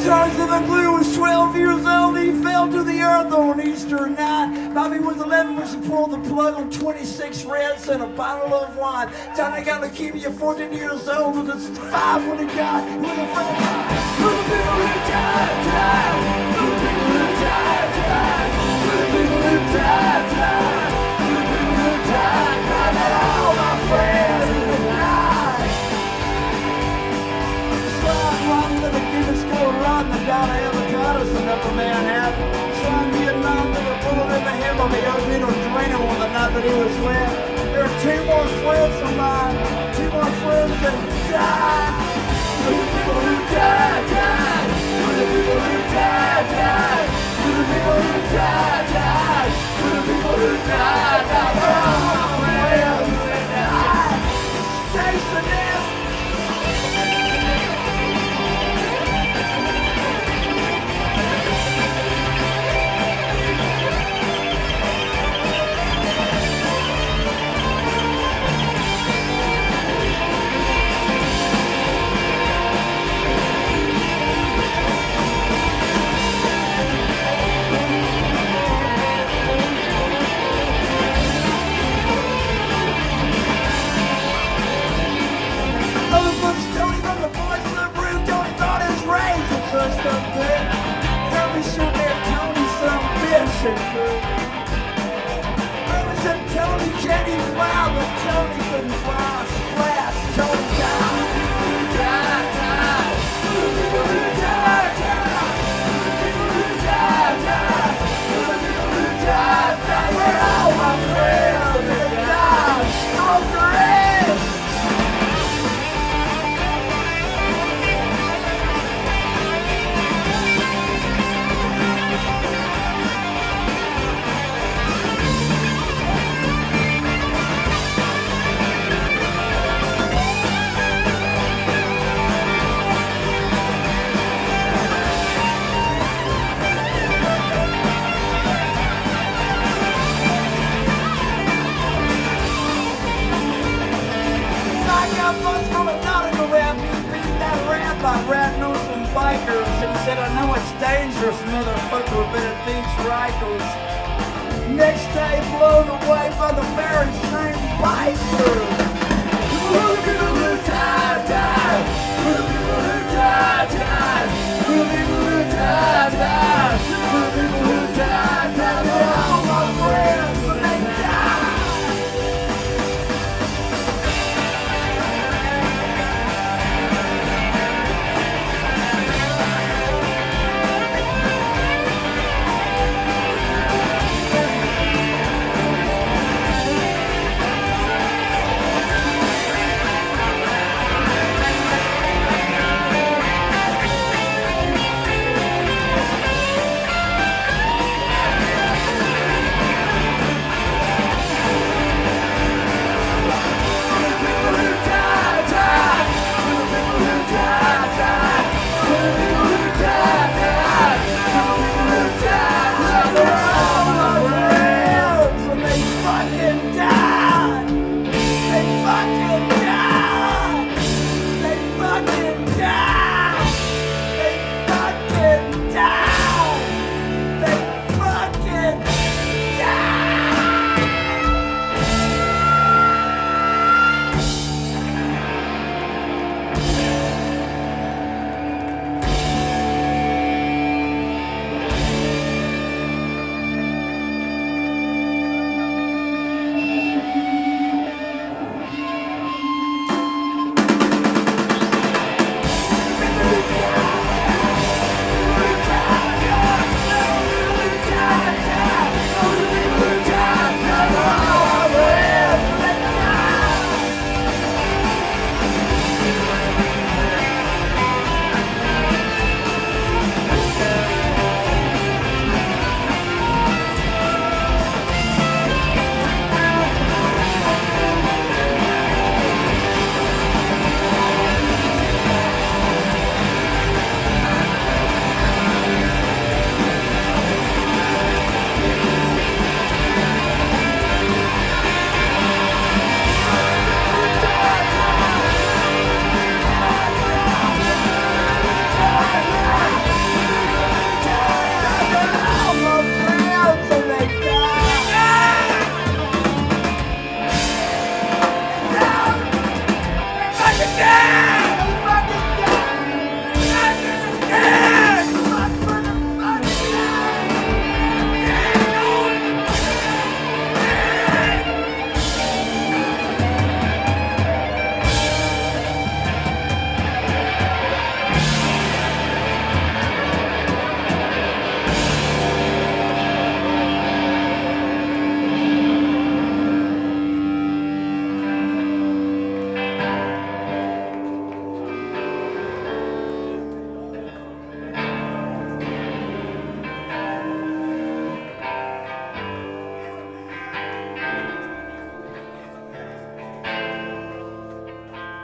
Tarzan the Glue was 12 years old. He fell to the earth on Easter night. Bobby was 11 when she pulled the plug on 26 reds and a bottle of wine. Johnny got leukemia 14 years old. And this is 5 when he died. He was a friend of mine. Little people who died, died. Little people who died, died. Little people who died, died. Little people who died, died. And all my friends who died. Run to the Guinness Gold Run, the God I ever got us another man had. Son Vietnam with a bullet in the head on the ocean or draining on the night that he was wet. There are 2 more friends of mine, 2 more friends that died. For the people who died, died. For the people who died, died. For the people who died, died. For the people who died, died. For all my friends who died. Taste the death. Tell me shit there, Tony, some bitch and food. I was at Tony Kenny fly, but Tony couldn't fly. Splash, Tony died. Died, died. People who died, died. People who died, died. People who died, died. We're all my friends that died. Stroke your ass. By rat-nosed and bikers, and he said, I know it's dangerous, motherfucker, but it beats Rikers. Next day, blown away by the very same biker.